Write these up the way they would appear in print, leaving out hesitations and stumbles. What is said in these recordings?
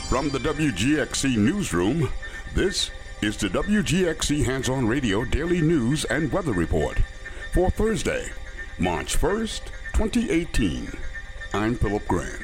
From the WGXC Newsroom, this is the WGXC Hands-On Radio Daily News and Weather Report for Thursday, March 1st, 2018. I'm Philip Grant.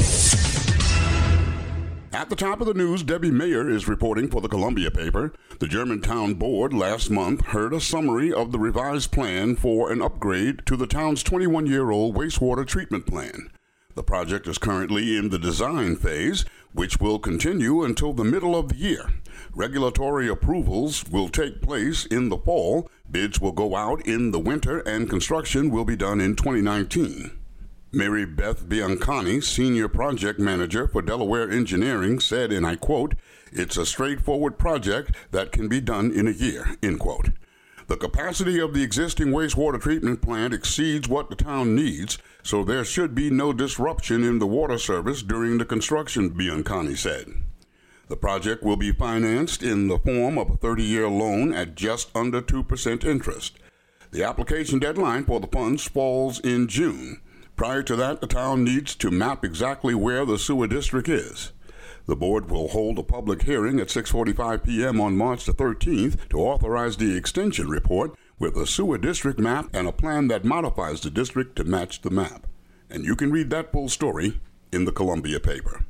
At the top of the news, Debbie Mayer is reporting for the Columbia paper. The Germantown Board last month heard a summary of the revised plan for an upgrade to the town's 21-year-old wastewater treatment plan. The project is currently in the design phase, which will continue until the middle of the year. Regulatory approvals will take place in the fall, bids will go out in the winter, and construction will be done in 2019. Mary Beth Biancani, Senior Project Manager for Delaware Engineering, said, and I quote, "It's a straightforward project that can be done in a year," end quote. The capacity of the existing wastewater treatment plant exceeds what the town needs, so there should be no disruption in the water service during the construction, Biancani said. The project will be financed in the form of a 30-year loan at just under 2% interest. The application deadline for the funds falls in June. Prior to that, the town needs to map exactly where the sewer district is. The board will hold a public hearing at 6:45 p.m. on March the 13th to authorize the extension report with a sewer district map and a plan that modifies the district to match the map. And you can read that full story in the Columbia paper.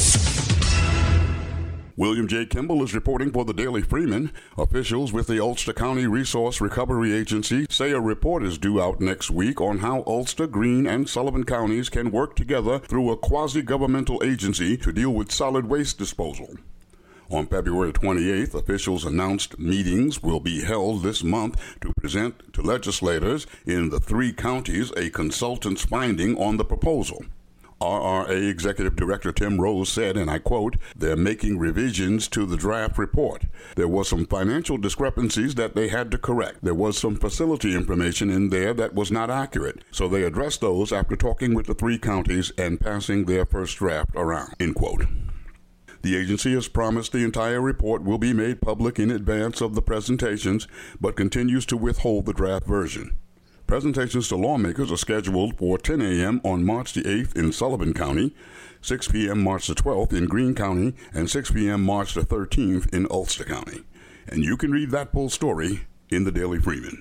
William J. Kimball is reporting for the Daily Freeman. Officials with the Ulster County Resource Recovery Agency say a report is due out next week on how Ulster, Greene, and Sullivan counties can work together through a quasi-governmental agency to deal with solid waste disposal. On February 28th, officials announced meetings will be held this month to present to legislators in the three counties a consultant's finding on the proposal. RRA Executive Director Tim Rose said, and I quote, "They're making revisions to the draft report. There was some financial discrepancies that they had to correct. There was some facility information in there that was not accurate. So they addressed those after talking with the three counties and passing their first draft around," end quote. The agency has promised the entire report will be made public in advance of the presentations, but continues to withhold the draft version. Presentations to lawmakers are scheduled for 10 a.m. on March the 8th in Sullivan County, 6 p.m. March the 12th in Greene County, and 6 p.m. March the 13th in Ulster County. And you can read that full story in the Daily Freeman.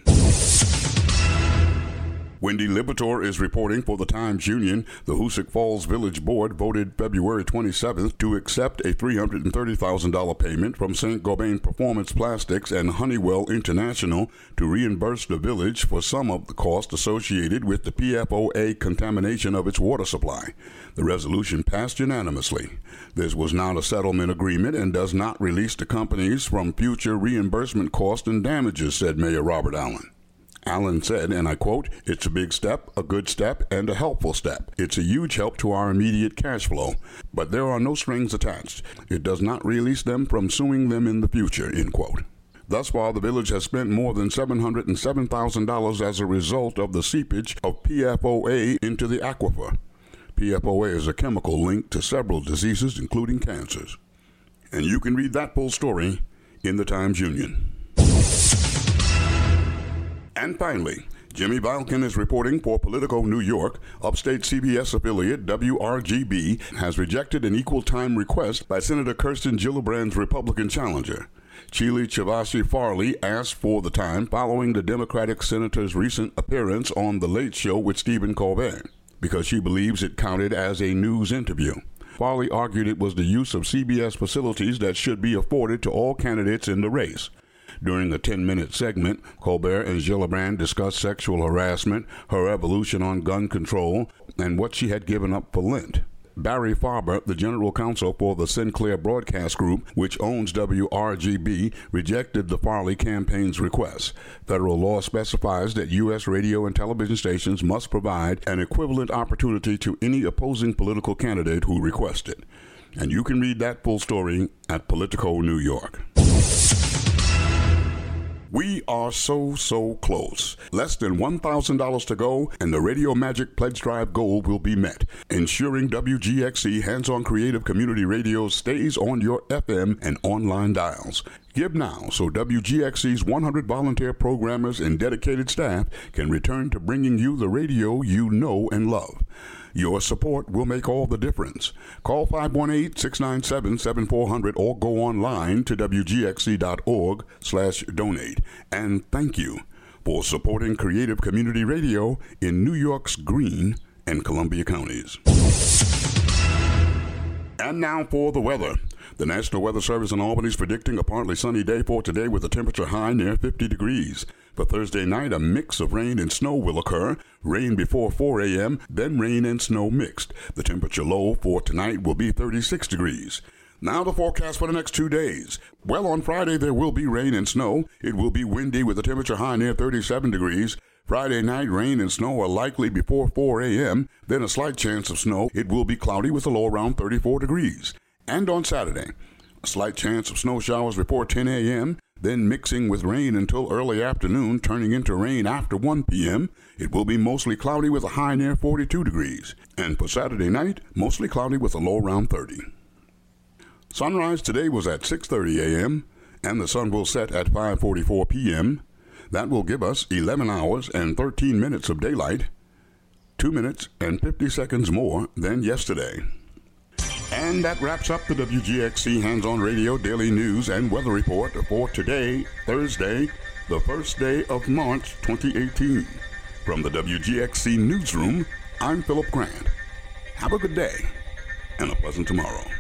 Wendy Liberatore is reporting for the Times-Union. The Hoosick Falls Village Board voted February 27th to accept a $330,000 payment from St. Gobain Performance Plastics and Honeywell International to reimburse the village for some of the cost associated with the PFOA contamination of its water supply. The resolution passed unanimously. This was not a settlement agreement and does not release the companies from future reimbursement costs and damages, said Mayor Robert Allen. Allen said, and I quote, "It's a big step, a good step, and a helpful step. It's a huge help to our immediate cash flow, but there are no strings attached. It does not release them from suing them in the future," end quote. Thus far, the village has spent more than $707,000 as a result of the seepage of PFOA into the aquifer. PFOA is a chemical linked to several diseases, including cancers. And you can read that full story in the Times-Union. And finally, Jimmy Balkin is reporting for Politico New York. Upstate CBS affiliate WRGB has rejected an equal time request by Senator Kirsten Gillibrand's Republican challenger. Chile Chavashi Farley asked for the time following the Democratic senator's recent appearance on The Late Show with Stephen Colbert, because she believes it counted as a news interview. Farley argued it was the use of CBS facilities that should be afforded to all candidates in the race. During a 10-minute segment, Colbert and Gillibrand discussed sexual harassment, her evolution on gun control, and what she had given up for Lent. Barry Farber, the general counsel for the Sinclair Broadcast Group, which owns WRGB, rejected the Farley campaign's request. Federal law specifies that U.S. radio and television stations must provide an equivalent opportunity to any opposing political candidate who requests it. And you can read that full story at Politico New York. We are so close. Less than $1,000 to go, and the Radio Magic Pledge Drive goal will be met, ensuring WGXC Hands-On Creative Community Radio stays on your FM and online dials. Give now so WGXC's 100 volunteer programmers and dedicated staff can return to bringing you the radio you know and love. Your support will make all the difference. Call 518-697-7400 or go online to wgxc.org/donate. And thank you for supporting Creative Community Radio in New York's Greene and Columbia counties. And now for the weather. The National Weather Service in Albany is predicting a partly sunny day for today with a temperature high near 50 degrees. For Thursday night, a mix of rain and snow will occur. Rain before 4 a.m., then rain and snow mixed. The temperature low for tonight will be 36 degrees. Now the forecast for the next 2 days. Well, on Friday there will be rain and snow. It will be windy with a temperature high near 37 degrees. Friday night, rain and snow are likely before 4 a.m., then a slight chance of snow. It will be cloudy with a low around 34 degrees. And on Saturday, a slight chance of snow showers before 10 a.m., then mixing with rain until early afternoon, turning into rain after 1 p.m. It will be mostly cloudy with a high near 42 degrees. And for Saturday night, mostly cloudy with a low around 30. Sunrise today was at 6:30 a.m., and the sun will set at 5:44 p.m. That will give us 11 hours and 13 minutes of daylight, 2 minutes and 50 seconds more than yesterday. And that wraps up the WGXC Hands-On Radio Daily News and Weather Report for today, Thursday, the first day of March 2018. From the WGXC Newsroom, I'm Philip Grant. Have a good day and a pleasant tomorrow.